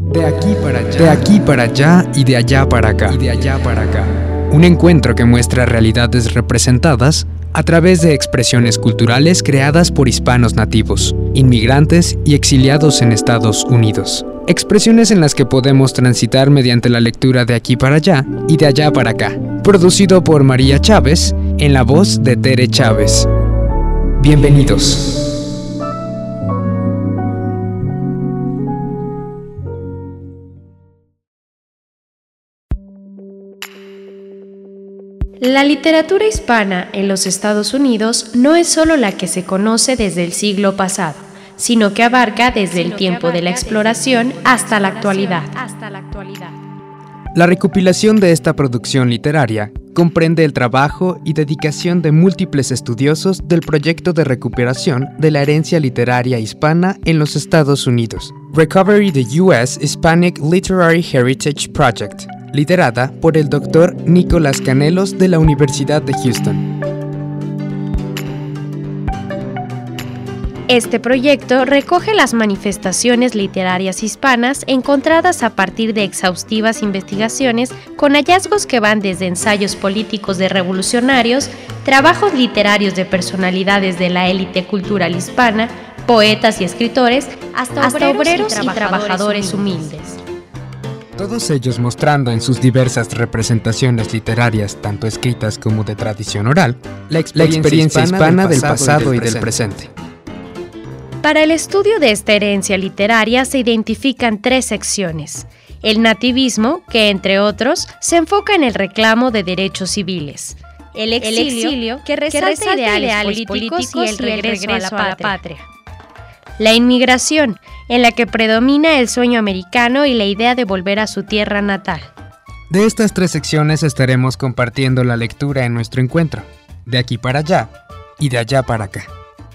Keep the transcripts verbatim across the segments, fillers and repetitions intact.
De aquí para allá. De aquí para allá y de allá para acá. Y de allá para acá. Un encuentro que muestra realidades representadas a través de expresiones culturales creadas por hispanos nativos, inmigrantes y exiliados en Estados Unidos. Expresiones en las que podemos transitar mediante la lectura de aquí para allá y de allá para acá. Producido por María Chávez, en la voz de Tere Chávez. Bienvenidos. La literatura hispana en los Estados Unidos no es solo la que se conoce desde el siglo pasado, sino que abarca desde el tiempo de la exploración hasta la actualidad. La recopilación de esta producción literaria comprende el trabajo y dedicación de múltiples estudiosos del proyecto de recuperación de la herencia literaria hispana en los Estados Unidos, Recovery the U S Hispanic Literary Heritage Project, liderada por el doctor Nicolás Canelos de la Universidad de Houston. Este proyecto recoge las manifestaciones literarias hispanas encontradas a partir de exhaustivas investigaciones con hallazgos que van desde ensayos políticos de revolucionarios, trabajos literarios de personalidades de la élite cultural hispana, poetas y escritores, hasta, hasta obreros, obreros y trabajadores, y trabajadores humildes. humildes. Todos ellos mostrando en sus diversas representaciones literarias, tanto escritas como de tradición oral, la experiencia, la experiencia hispana, hispana del pasado y del, y del presente. Para el estudio de esta herencia literaria se identifican tres secciones. El nativismo, que entre otros se enfoca en el reclamo de derechos civiles. El exilio, el exilio que resalta, que resalta ideales, ideales políticos, políticos y el regreso, y el regreso a, la a la patria. La inmigración, en la que predomina el sueño americano y la idea de volver a su tierra natal. De estas tres secciones estaremos compartiendo la lectura en nuestro encuentro, de aquí para allá y de allá para acá.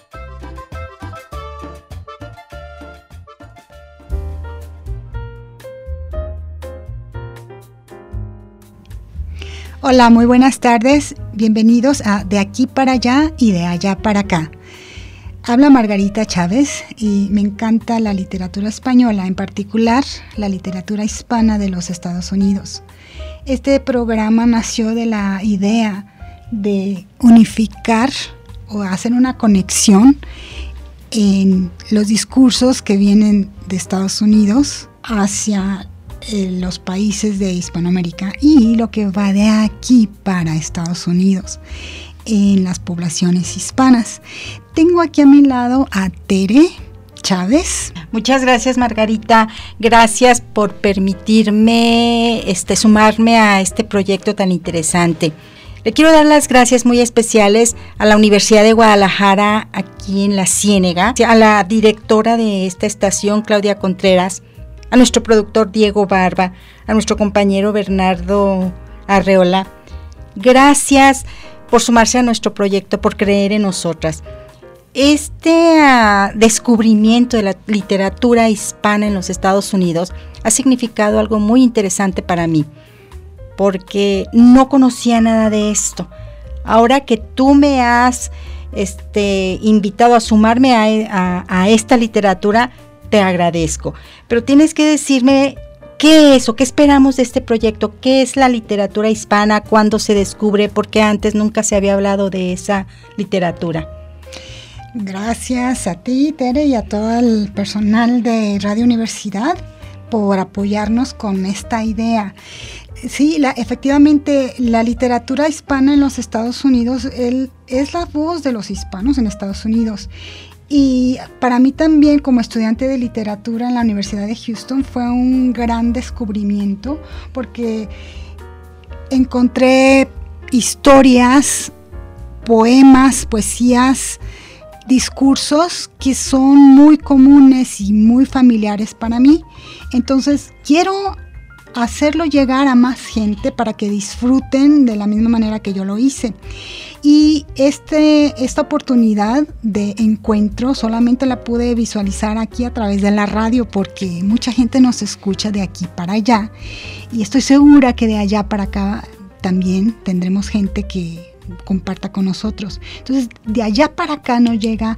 Hola, muy buenas tardes. Bienvenidos a De aquí para allá y de allá para acá. Habla Margarita Chávez y me encanta la literatura española, en particular la literatura hispana de los Estados Unidos. Este programa nació de la idea de unificar o hacer una conexión en los discursos que vienen de Estados Unidos hacia eh, los países de Hispanoamérica y lo que va de aquí para Estados Unidos en las poblaciones hispanas. Tengo aquí a mi lado a Tere Chávez. Muchas gracias, Margarita. Gracias por permitirme este, sumarme a este proyecto tan interesante. Le quiero dar las gracias muy especiales a la Universidad de Guadalajara, aquí en La Ciénega, a la directora de esta estación, Claudia Contreras, a nuestro productor Diego Barba, a nuestro compañero Bernardo Arreola. Gracias por sumarse a nuestro proyecto, por creer en nosotras. Este uh, descubrimiento de la literatura hispana en los Estados Unidos ha significado algo muy interesante para mí, porque no conocía nada de esto. Ahora que tú me has este, invitado a sumarme a, a, a esta literatura, te agradezco. Pero tienes que decirme qué es o qué esperamos de este proyecto, qué es la literatura hispana, cuándo se descubre, porque antes nunca se había hablado de esa literatura. Gracias a ti, Tere, y a todo el personal de Radio Universidad por apoyarnos con esta idea. Sí, la, efectivamente, la literatura hispana en los Estados Unidos el, es la voz de los hispanos en Estados Unidos. Y para mí también, como estudiante de literatura en la Universidad de Houston, fue un gran descubrimiento porque encontré historias, poemas, poesías, discursos que son muy comunes y muy familiares para mí. Entonces, quiero hacerlo llegar a más gente para que disfruten de la misma manera que yo lo hice. Y este, esta oportunidad de encuentro solamente la pude visualizar aquí a través de la radio, porque mucha gente nos escucha de aquí para allá, y estoy segura que de allá para acá también tendremos gente que comparta con nosotros. Entonces, de allá para acá nos llega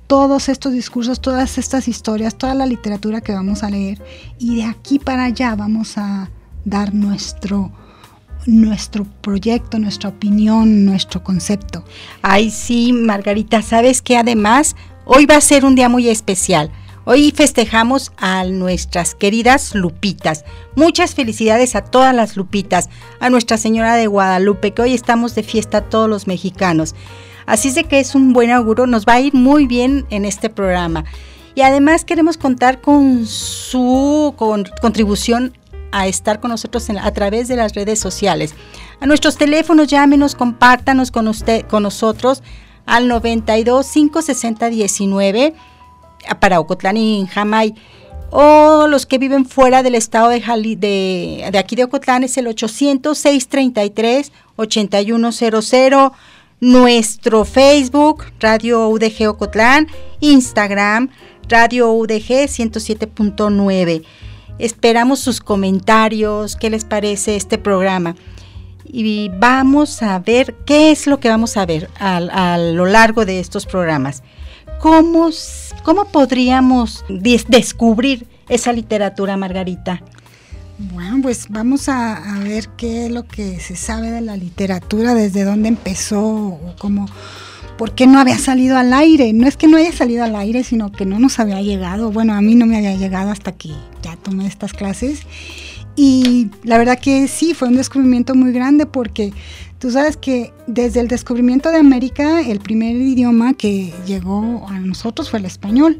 todos estos discursos, todas estas historias, toda la literatura que vamos a leer, y de aquí para allá vamos a dar nuestro, nuestro proyecto, nuestra opinión, nuestro concepto. Ay, sí, Margarita, ¿sabes qué? Además, hoy va a ser un día muy especial. Hoy festejamos a nuestras queridas Lupitas. Muchas felicidades a todas las Lupitas, a Nuestra Señora de Guadalupe, que hoy estamos de fiesta todos los mexicanos. Así es de que es un buen auguro, nos va a ir muy bien en este programa. Y además queremos contar con su con, contribución a estar con nosotros en, a través de las redes sociales. A nuestros teléfonos, llámenos, compártanos con usted, con nosotros al noventa y dos, cinco sesenta, diecinueve para Ocotlán y Jamay, o los que viven fuera del estado de, Jali, de, de aquí de Ocotlán es el ochocientos, seiscientos treinta y tres, ochenta y uno cero cero, nuestro Facebook, Radio U D G Ocotlán, Instagram, Radio U D G ciento siete punto nueve. Esperamos sus comentarios, qué les parece este programa. Y vamos a ver qué es lo que vamos a ver a, a lo largo de estos programas. ¿Cómo, cómo podríamos des- descubrir esa literatura, Margarita? Bueno, pues vamos a, a ver qué es lo que se sabe de la literatura, desde dónde empezó, o cómo, por qué no había salido al aire. No es que no haya salido al aire, sino que no nos había llegado. Bueno, a mí no me había llegado hasta que ya tomé estas clases. Y la verdad que sí, fue un descubrimiento muy grande, porque tú sabes que desde el descubrimiento de América, el primer idioma que llegó a nosotros fue el español.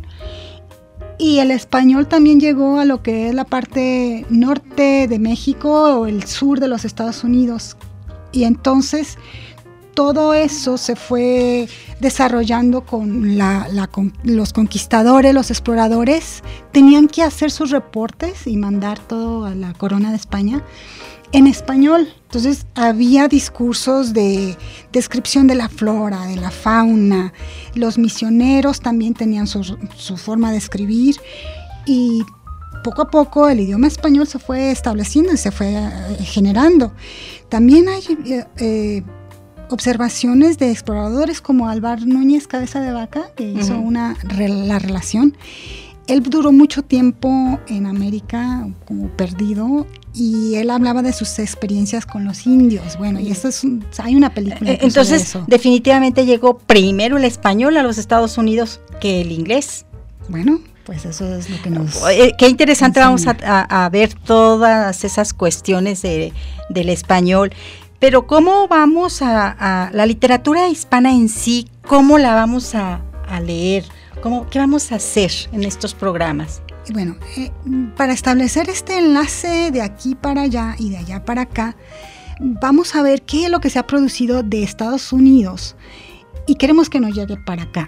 Y el español también llegó a lo que es la parte norte de México o el sur de los Estados Unidos. Y entonces todo eso se fue desarrollando con, la, la, con los conquistadores, los exploradores. Tenían que hacer sus reportes y mandar todo a la corona de España en español. Entonces había discursos de descripción de la flora, de la fauna. Los misioneros también tenían su, su forma de escribir, y poco a poco el idioma español se fue estableciendo y se fue eh, generando. También hay eh, eh, observaciones de exploradores como Álvar Núñez Cabeza de Vaca, que hizo uh-huh. una, re, la relación. Él duró mucho tiempo en América como perdido, y él hablaba de sus experiencias con los indios. Bueno, y eso es un, hay una película. Eh, entonces, de eso. Definitivamente llegó primero el español a los Estados Unidos que el inglés. Bueno, pues eso es lo que nos... Eh, qué interesante, enseña. Vamos a, a, a ver todas esas cuestiones de, del español. Pero ¿cómo vamos a, a la literatura hispana en sí, cómo la vamos a, a leer? ¿Cómo, ¿Qué vamos a hacer en estos programas? Bueno, eh, para establecer este enlace de aquí para allá y de allá para acá, vamos a ver qué es lo que se ha producido de Estados Unidos y queremos que nos llegue para acá.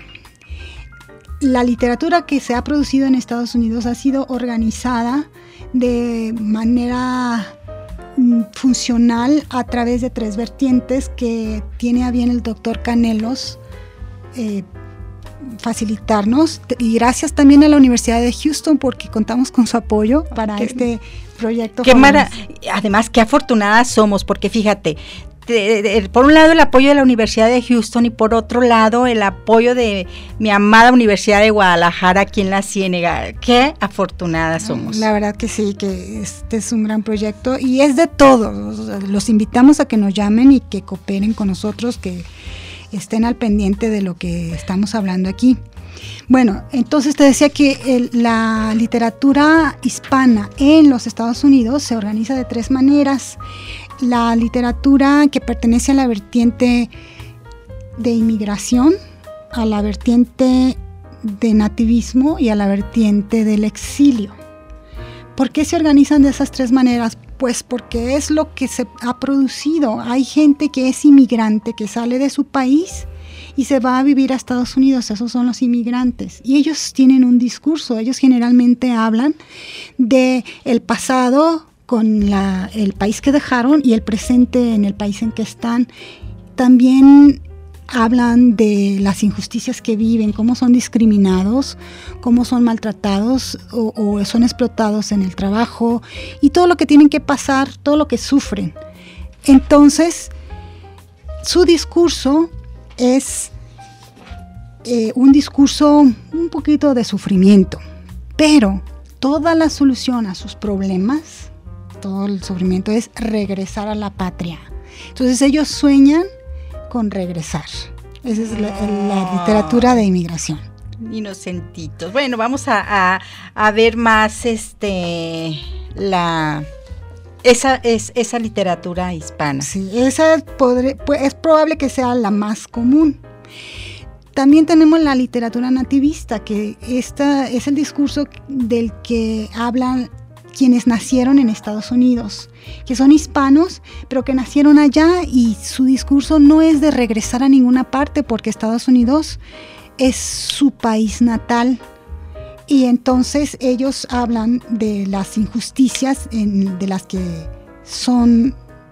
La literatura que se ha producido en Estados Unidos ha sido organizada de manera funcional a través de tres vertientes que tiene a bien el doctor Canelos eh, facilitarnos, y gracias también a la Universidad de Houston, porque contamos con su apoyo para qué, este proyecto. Qué mara- además, qué afortunadas somos, porque fíjate, de, de, de, por un lado el apoyo de la Universidad de Houston y por otro lado el apoyo de mi amada Universidad de Guadalajara aquí en la Ciénega. Qué afortunadas somos. La verdad que sí, que este es un gran proyecto y es de todos. Los invitamos a que nos llamen y que cooperen con nosotros, que estén al pendiente de lo que estamos hablando aquí. Bueno, entonces te decía que el, la literatura hispana en los Estados Unidos se organiza de tres maneras. La literatura que pertenece a la vertiente de inmigración, a la vertiente de nativismo y a la vertiente del exilio. ¿Por qué se organizan de esas tres maneras? Pues porque es lo que se ha producido. Hay gente que es inmigrante, que sale de su país y se va a vivir a Estados Unidos. Esos son los inmigrantes. Y ellos tienen un discurso. Ellos generalmente hablan de el pasado con la, el país que dejaron y el presente en el país en que están. También hablan de las injusticias que viven, cómo son discriminados, cómo son maltratados o, o son explotados en el trabajo y todo lo que tienen que pasar, todo lo que sufren. Entonces, su discurso es eh, un discurso un poquito de sufrimiento, pero toda la solución a sus problemas, todo el sufrimiento es regresar a la patria. Entonces ellos sueñan con regresar. Esa es la, la literatura de inmigración. Inocentitos. Bueno, vamos a, a, a ver más este la esa es esa literatura hispana. Sí, esa podré, pues, es probable que sea la más común. También tenemos la literatura nativista, que esta es el discurso del que hablan quienes nacieron en Estados Unidos, que son hispanos, pero que nacieron allá, y su discurso no es de regresar a ninguna parte porque Estados Unidos es su país natal. Y entonces ellos hablan de las injusticias en, de las que son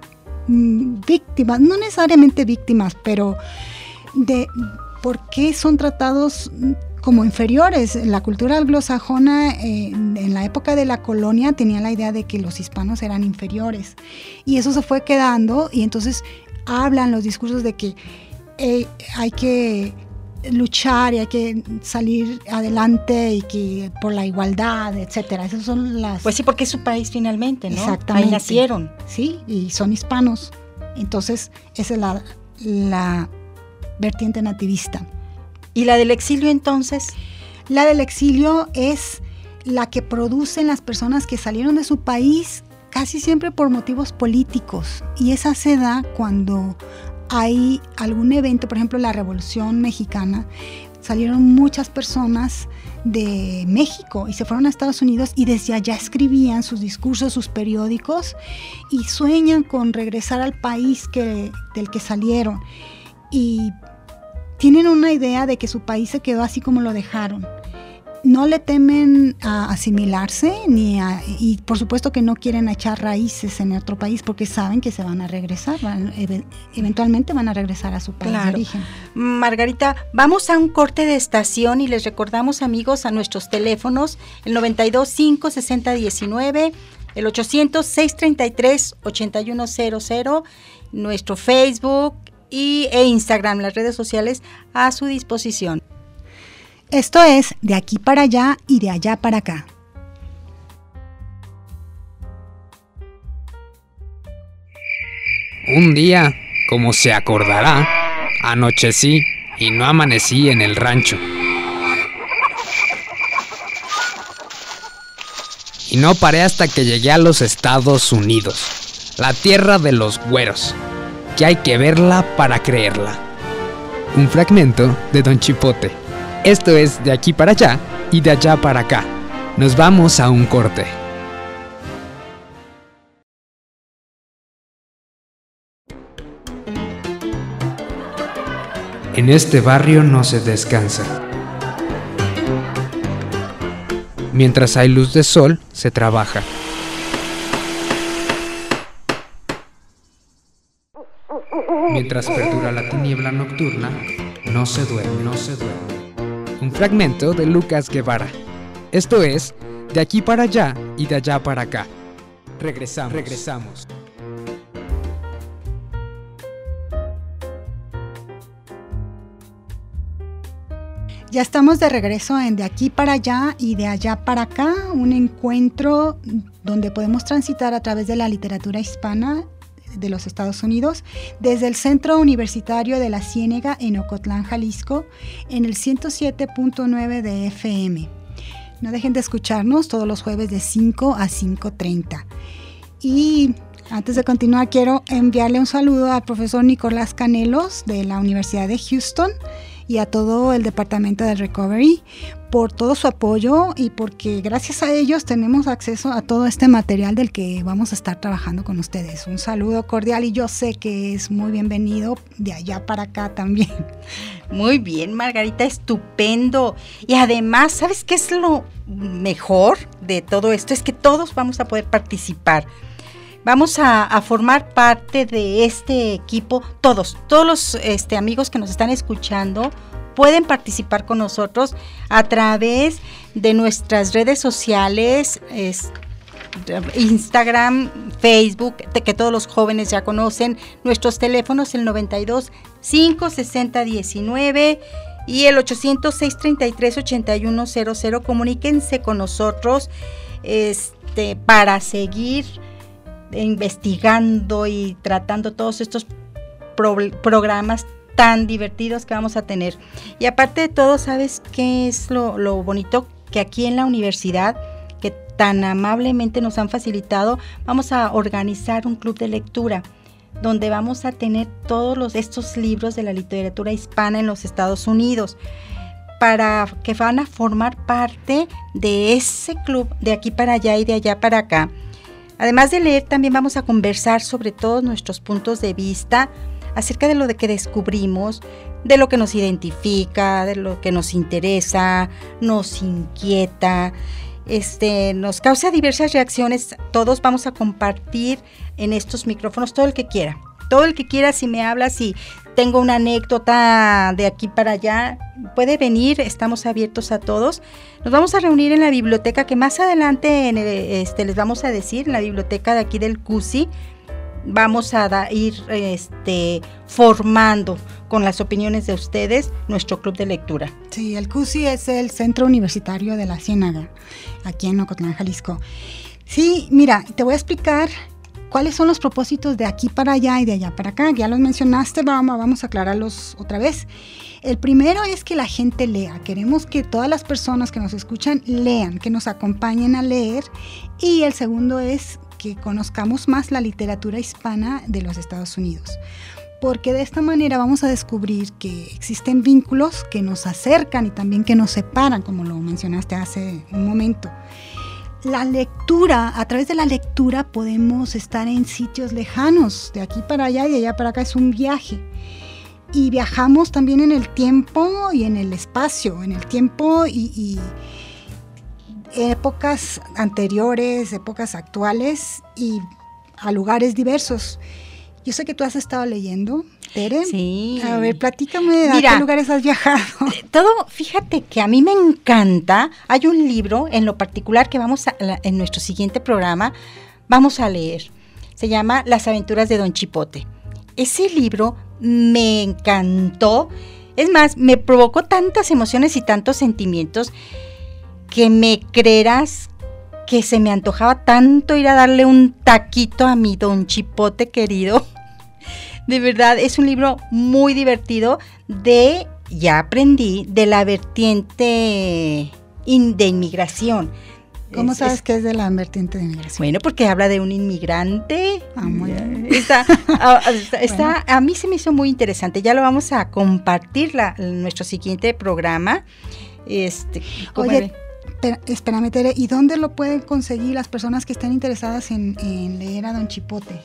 mm, víctimas, no necesariamente víctimas, pero de por qué son tratados como inferiores. La cultura anglosajona eh, en la época de la colonia tenía la idea de que los hispanos eran inferiores, y eso se fue quedando, y entonces hablan los discursos de que eh, hay que luchar y hay que salir adelante y que por la igualdad, etcétera. Esas son las... Pues sí, porque es su país finalmente, ¿no? Exactamente. Ahí nacieron. Sí, y son hispanos. Entonces, esa es la, la vertiente nativista. ¿Y la del exilio entonces? La del exilio es la que producen las personas que salieron de su país casi siempre por motivos políticos, y esa se da cuando hay algún evento, por ejemplo la Revolución Mexicana. Salieron muchas personas de México y se fueron a Estados Unidos, y desde allá escribían sus discursos, sus periódicos, y sueñan con regresar al país que, del que salieron, y tienen una idea de que su país se quedó así como lo dejaron. No le temen a asimilarse, ni a, y por supuesto que no quieren echar raíces en otro país porque saben que se van a regresar, van, eventualmente van a regresar a su país claro. de origen. Margarita, vamos a un corte de estación y les recordamos, amigos, a nuestros teléfonos, el noventa y dos, cinco, sesenta, diecinueve, el ochocientos, seiscientos treinta y tres, ochenta y uno cero cero, nuestro Facebook y, e Instagram, las redes sociales a su disposición. Esto es De Aquí para Allá y De Allá para Acá. Un día, como se acordará, anochecí y no amanecí en el rancho. Y no paré hasta que llegué a los Estados Unidos, la tierra de los güeros, que hay que verla para creerla. Un fragmento de Don Chipote. Esto es De Aquí para Allá y De Allá para Acá. Nos vamos a un corte. En este barrio no se descansa. Mientras hay luz de sol, se trabaja. Mientras perdura la tiniebla nocturna, no se duerme, no se duerme. Un fragmento de Lucas Guevara. Esto es De Aquí para Allá y De Allá para Acá. Regresamos, regresamos. Ya estamos de regreso en De Aquí para Allá y De Allá para Acá, un encuentro donde podemos transitar a través de la literatura hispana de los Estados Unidos, desde el Centro Universitario de la Ciénega en Ocotlán, Jalisco, en el ciento siete punto nueve de F M. No dejen de escucharnos todos los jueves de cinco a cinco treinta. Y antes de continuar, quiero enviarle un saludo al profesor Nicolás Canelos de la Universidad de Houston y a todo el departamento de Recovery por todo su apoyo, y porque gracias a ellos tenemos acceso a todo este material del que vamos a estar trabajando con ustedes. Un saludo cordial, y yo sé que es muy bienvenido de allá para acá también. Muy bien, Margarita, estupendo. Y además, ¿sabes qué es lo mejor de todo esto? Es que todos vamos a poder participar. Vamos a, a formar parte de este equipo, todos, todos los este, amigos que nos están escuchando pueden participar con nosotros a través de nuestras redes sociales, es, Instagram, Facebook, que todos los jóvenes ya conocen, nuestros teléfonos, el noventa y dos, cinco, sesenta, diecinueve, y el ochocientos, seiscientos treinta y tres, ochenta y uno cero cero. Comuníquense con nosotros este, para seguir investigando y tratando todos estos pro- programas tan divertidos que vamos a tener. Y aparte de todo, ¿sabes qué es lo, lo bonito? Que aquí en la universidad, que tan amablemente nos han facilitado, vamos a organizar un club de lectura donde vamos a tener todos los, estos libros de la literatura hispana en los Estados Unidos, para que van a formar parte de ese club de aquí para allá y de allá para acá. Además de leer, también vamos a conversar sobre todos nuestros puntos de vista acerca de lo de que descubrimos, de lo que nos identifica, de lo que nos interesa, nos inquieta, este, nos causa diversas reacciones. Todos vamos a compartir en estos micrófonos, todo el que quiera. Todo el que quiera, si me habla, si tengo una anécdota de aquí para allá, puede venir, estamos abiertos a todos. Nos vamos a reunir en la biblioteca, que más adelante en el, este, les vamos a decir, en la biblioteca de aquí del C U S I. Vamos a da, ir este, formando con las opiniones de ustedes nuestro club de lectura. Sí, el C U S I es el Centro Universitario de la Ciénaga, aquí en Ocotlán, Jalisco. Sí, mira, te voy a explicar cuáles son los propósitos de aquí para allá y de allá para acá. Ya los mencionaste, vamos, vamos a aclararlos otra vez. El primero es que la gente lea. Queremos que todas las personas que nos escuchan lean, que nos acompañen a leer. Y el segundo es que conozcamos más la literatura hispana de los Estados Unidos, porque de esta manera vamos a descubrir que existen vínculos que nos acercan y también que nos separan, como lo mencionaste hace un momento. La lectura, a través de la lectura podemos estar en sitios lejanos, de aquí para allá y de allá para acá, es un viaje. Y viajamos también en el tiempo y en el espacio, en el tiempo y, y épocas anteriores, épocas actuales y a lugares diversos. Yo sé que tú has estado leyendo, Tere. Sí. A ver, platícame, Mira, ¿a qué lugares has viajado? Todo, fíjate que a mí me encanta. Hay un libro en lo particular que vamos a, en nuestro siguiente programa, vamos a leer. Se llama Las aventuras de Don Chipote. Ese libro me encantó. Es más, me provocó tantas emociones y tantos sentimientos que me creerás que se me antojaba tanto ir a darle un taquito a mi Don Chipote querido. De verdad, es un libro muy divertido de, ya aprendí, de la vertiente in, de inmigración. ¿Cómo es, sabes es, que es de la vertiente de inmigración? Bueno, porque habla de un inmigrante. Ah, muy bien. Está, a, está, bueno. A mí se me hizo muy interesante. Ya lo vamos a compartir la, en nuestro siguiente programa. Este, Oye, espera, espérame, Tere, ¿y dónde lo pueden conseguir las personas que estén interesadas en, en leer a Don Chipote?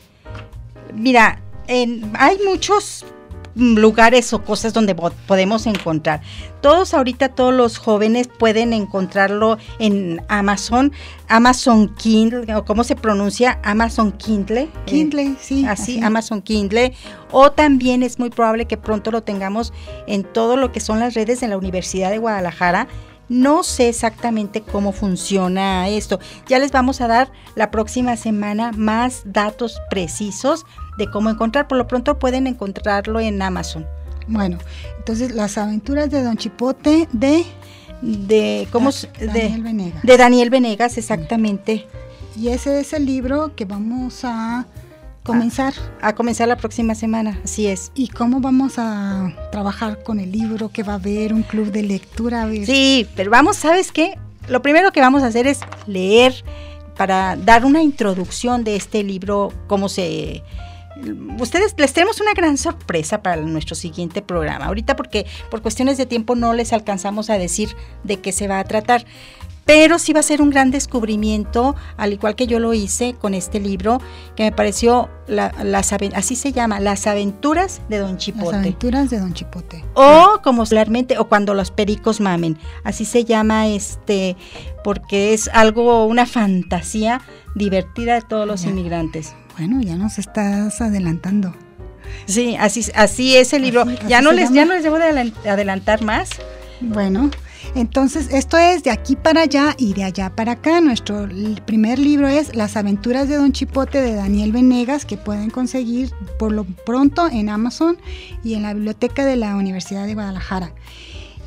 Mira, en, hay muchos lugares o cosas donde podemos encontrar. Todos ahorita, todos los jóvenes pueden encontrarlo en Amazon, Amazon Kindle, o cómo se pronuncia, Amazon Kindle. Kindle, eh, sí. Así, así, Amazon Kindle. O también es muy probable que pronto lo tengamos en todo lo que son las redes de la Universidad de Guadalajara. No sé exactamente cómo funciona esto. Ya les vamos a dar la próxima semana más datos precisos de cómo encontrar. Por lo pronto pueden encontrarlo en Amazon. Bueno, entonces Las aventuras de Don Chipote de... De, ¿cómo da, Daniel de, Venegas. De Daniel Venegas, exactamente. Y ese es el libro que vamos a comenzar. A, a comenzar la próxima semana, así es. ¿Y cómo vamos a trabajar con el libro? ¿Que va a haber un club de lectura? A ver. Sí, pero vamos, ¿sabes qué? Lo primero que vamos a hacer es leer para dar una introducción de este libro, cómo se... Ustedes les tenemos una gran sorpresa para nuestro siguiente programa. Ahorita porque por cuestiones de tiempo no les alcanzamos a decir de qué se va a tratar. Pero sí va a ser un gran descubrimiento, al igual que yo lo hice con este libro, que me pareció, la, las, así se llama, Las aventuras de Don Chipote. Las aventuras de Don Chipote. O como popularmente, o Cuando los pericos mamen. Así se llama este, porque es algo, una fantasía divertida de todos los ya. inmigrantes. Bueno, ya nos estás adelantando. Sí, así, así es el libro. Así, así ya, no les, ya no les debo de adelantar más. Bueno, entonces esto es De aquí para allá y de allá para acá. Nuestro primer libro es Las aventuras de Don Chipote de Daniel Venegas, que pueden conseguir por lo pronto en Amazon y en la biblioteca de la Universidad de Guadalajara.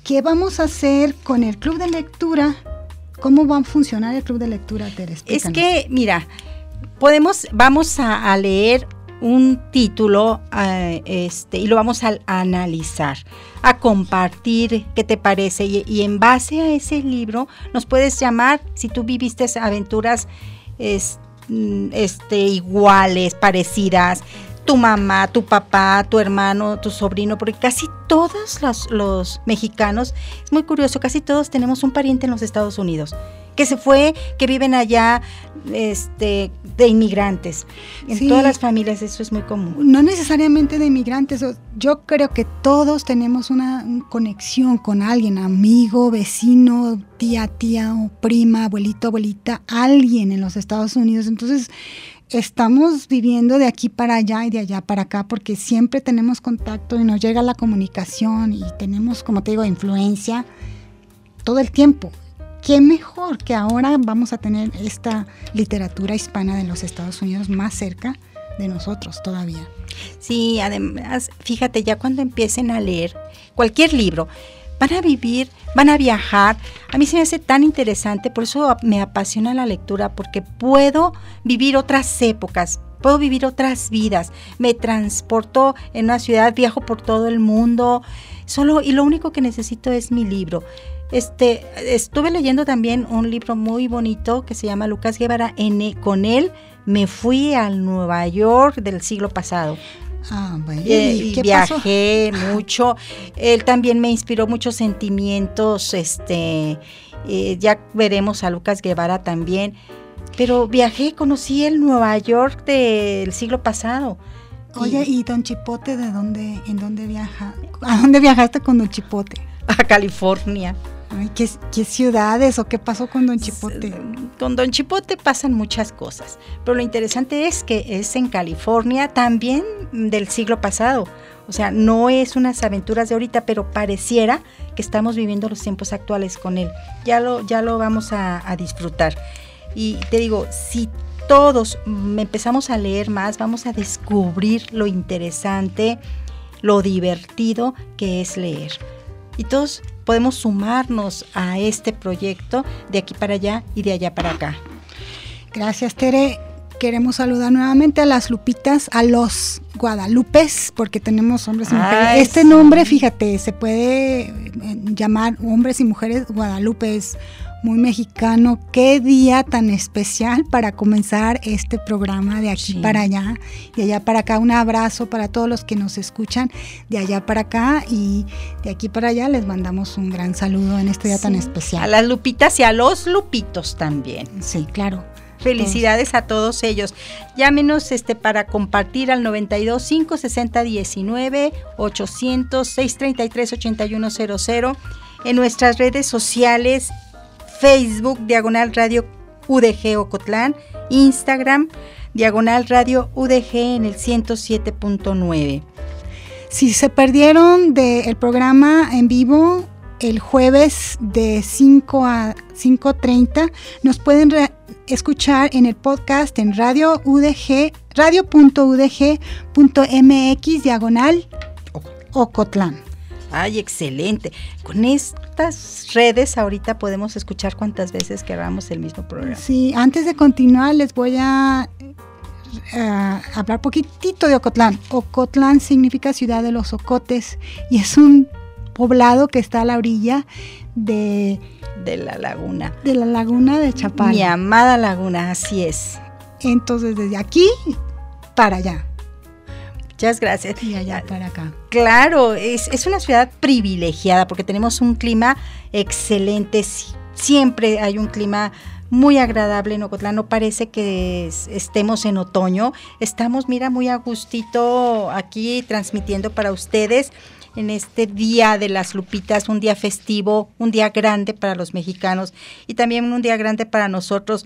¿qué vamos a hacer con el club de lectura? ¿Cómo va a funcionar el club de lectura, Tere? Es que, mira, podemos, vamos a, a leer un título uh, este, y lo vamos a, a analizar, a compartir qué te parece, y, y en base a ese libro nos puedes llamar, si tú viviste aventuras es, este, iguales, parecidas, tu mamá, tu papá, tu hermano, tu sobrino, porque casi todos los, los mexicanos, es muy curioso, casi todos tenemos un pariente en los Estados Unidos, que se fue, que viven allá, este, de inmigrantes. En sí, todas las familias eso es muy común. No necesariamente de inmigrantes, yo creo que todos tenemos una, una conexión con alguien, amigo, vecino, tía, tía, o prima, abuelito, abuelita, alguien en los Estados Unidos. Entonces, estamos viviendo de aquí para allá y de allá para acá, porque siempre tenemos contacto y nos llega la comunicación y tenemos, como te digo, influencia todo el tiempo. Qué mejor que ahora vamos a tener esta literatura hispana de los Estados Unidos más cerca de nosotros todavía. Sí, además, fíjate, ya cuando empiecen a leer cualquier libro, van a vivir, van a viajar. A mí se me hace tan interesante, por eso me apasiona la lectura, porque puedo vivir otras épocas, puedo vivir otras vidas. Me transporto en una ciudad, viajo por todo el mundo, solo, y lo único que necesito es mi libro. Este, estuve leyendo también un libro muy bonito que se llama Lucas Guevara. En, con él me fui al Nueva York del siglo pasado. Ah, bueno. eh, y ¿qué viajé pasó? mucho. Él también me inspiró muchos sentimientos. Este, eh, ya veremos a Lucas Guevara también. Pero viajé, conocí el Nueva York del siglo pasado. Oye, ¿y Don Chipote de dónde, en dónde viaja? ¿A dónde viajaste con Don Chipote? A California. Ay, ¿qué, ¿qué ciudades o qué pasó con Don Chipote? Con Don Chipote pasan muchas cosas, pero lo interesante es que es en California también del siglo pasado. O sea, no es unas aventuras de ahorita, pero pareciera que estamos viviendo los tiempos actuales con él. Ya lo, ya lo vamos a, a disfrutar. Y te digo, si todos empezamos a leer más, vamos a descubrir lo interesante, lo divertido que es leer. Y todos podemos sumarnos a este proyecto de aquí para allá y de allá para acá. Gracias, Tere. Queremos saludar nuevamente a las Lupitas, a los Guadalupes, porque tenemos hombres y mujeres. Ay, este sí. Nombre, fíjate, se puede llamar hombres y mujeres Guadalupes, muy mexicano. Qué día tan especial para comenzar este programa de aquí sí. para allá, de allá para acá. Un abrazo para todos los que nos escuchan de allá para acá, y de aquí para allá les mandamos un gran saludo en este día sí. tan especial. A las Lupitas y a los Lupitos también. Sí, claro. Felicidades a todos ellos. Llámenos este para compartir al noventa y dos, cinco sesenta, diecinueve, ochocientos, seiscientos treinta y tres, ochenta y uno cero cero. En nuestras redes sociales, Facebook, Diagonal Radio U D G Ocotlán, Instagram, Diagonal Radio U D G en el ciento siete punto nueve. Si se perdieron del programa en vivo el jueves de cinco a cinco treinta, nos pueden re- escuchar en el podcast en Radio U D G, radio punto u d g punto m x diagonal Ocotlán. Ay, excelente. Con estas redes ahorita podemos escuchar cuantas veces queramos el mismo programa. Sí, antes de continuar les voy a uh, hablar poquitito de Ocotlán. Ocotlán significa ciudad de los ocotes y es un poblado que está a la orilla de... de la laguna. De la laguna de Chapala. Mi amada laguna, así es. Entonces, desde aquí para allá. Muchas gracias. Y allá para acá. Claro, es, es una ciudad privilegiada porque tenemos un clima excelente. Siempre hay un clima muy agradable en Ocotlán. No parece que es, estemos en otoño. Estamos, mira, muy a gustito aquí transmitiendo para ustedes en este día de las Lupitas, un día festivo, un día grande para los mexicanos y también un día grande para nosotros,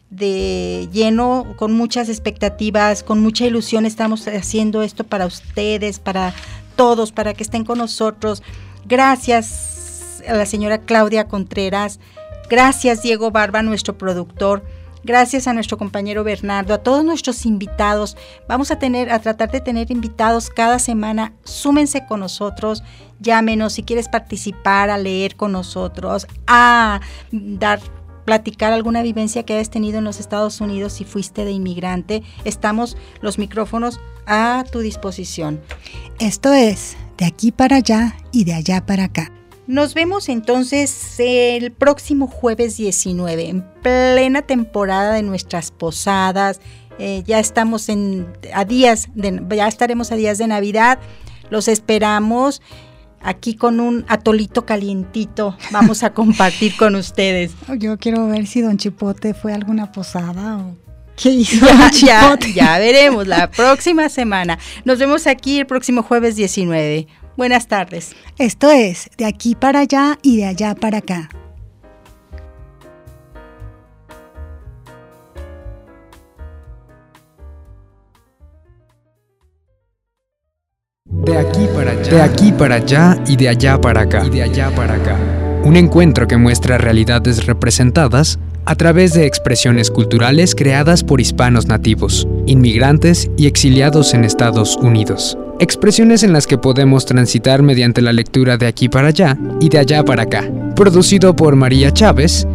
de lleno, con muchas expectativas, con mucha ilusión. Estamos haciendo esto para ustedes, para todos, para que estén con nosotros. Gracias a la señora Claudia Contreras, gracias Diego Barba, nuestro productor, gracias a nuestro compañero Bernardo, a todos nuestros invitados. Vamos a tener, a tratar de tener invitados cada semana. Súmense con nosotros, llámenos si quieres participar, a leer con nosotros, a dar platicar alguna vivencia que hayas tenido en los Estados Unidos si fuiste de inmigrante. Estamos los micrófonos a tu disposición. Esto es De Aquí para Allá y de Allá para Acá. Nos vemos entonces el próximo jueves diecinueve, en plena temporada de nuestras posadas. Eh, ya estamos en, a días, de, ya estaremos a días de Navidad. Los esperamos aquí con un atolito calientito. Vamos a compartir con ustedes. Yo quiero ver si Don Chipote fue a alguna posada o qué hizo ya, Don Chipote. Ya, ya veremos la próxima semana. Nos vemos aquí el próximo jueves diecinueve. Buenas tardes. Esto es De Aquí para Allá y de Allá para Acá. De aquí para allá. De aquí para allá y de allá para acá. Y de allá para acá. Un encuentro que muestra realidades representadas a través de expresiones culturales creadas por hispanos nativos, inmigrantes y exiliados en Estados Unidos. Expresiones en las que podemos transitar mediante la lectura de aquí para allá y de allá para acá. Producido por María Chávez